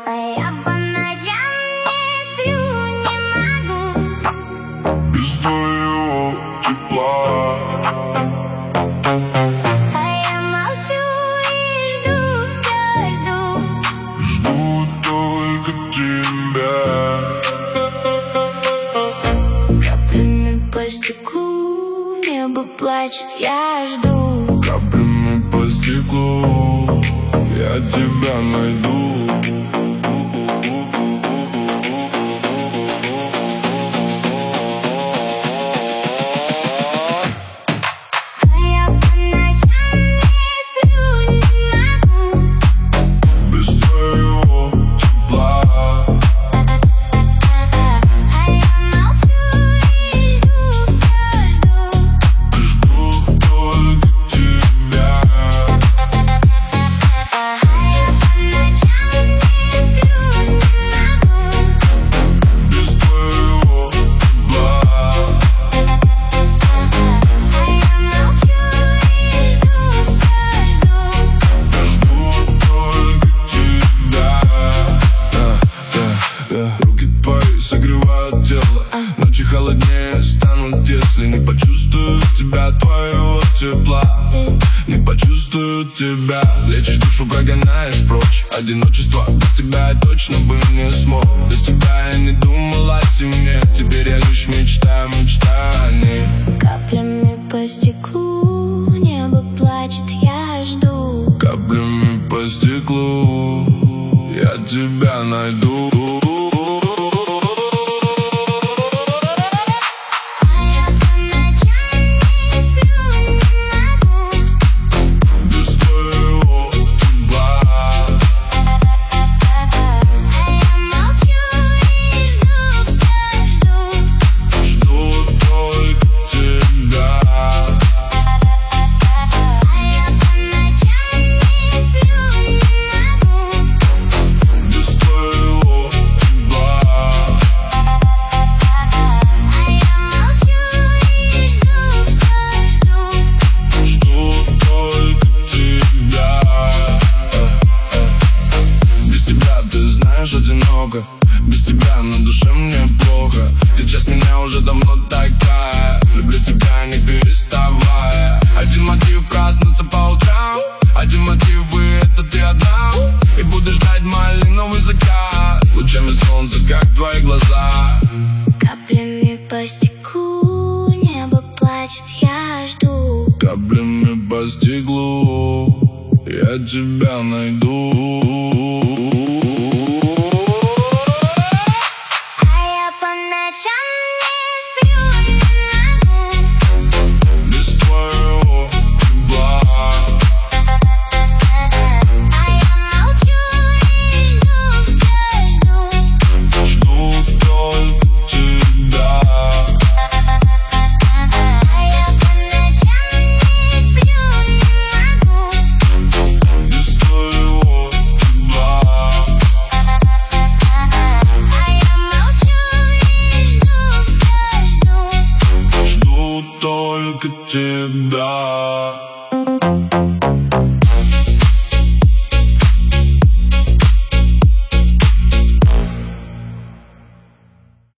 А я по ночам не сплю, не могу без твоего тепла. А я молчу и жду, все жду. Жду только тебя. Каплями по стеклу небо плачет, я жду. Каплями по стеклу я тебя найду. А я по ночам не сплю, не могу Без твоего тепла. А я молчу и жду, все жду. Жду только тебя. А я по ночам не сплю, не могу Без твоего тепла. А я молчу и жду, все жду. Жду только тебя. Руки твои согревают тело. Ночи холоднее станут, если не почувствую тебя, твоего тепла. Не почувствую тебя. Лечишь душу, прогоняешь прочь одиночество. Без тебя я точно бы не смог. Без тебя я не думал о семье. Теперь я лишь мечтаю, мечтаю о ней. Каплями по стеклу небо плачет, я жду. Каплями по стеклу я тебя найду. А я по ночам не сплю, не могу Без твоего тепла. А я молчу и жду, все жду. Жду только тебя. А я по ночам не сплю, не могу Без твоего тепла. А я молчу и жду, все жду. Жду только тебя. Без тебя, ты знаешь, одиноко. Без тебя на душе мне плохо. Ты часть меня уже давно такая. Люблю тебя, не переставая. Один мотив — проснуться по утрам. Один мотив — и это ты одна. И буду ждать малиновый закат. Лучами солнца, как твои глаза. Каплями по стеклу небо плачет, я жду. Каплями по стеклу я тебя найду. А я по ночам не сплю, не могу Без твоего тепла. А я молчу и жду, все жду. Жду только тебя. А я по ночам не сплю, не могу Без твоего тепла. А я молчу и жду, все жду. Жду только тебя.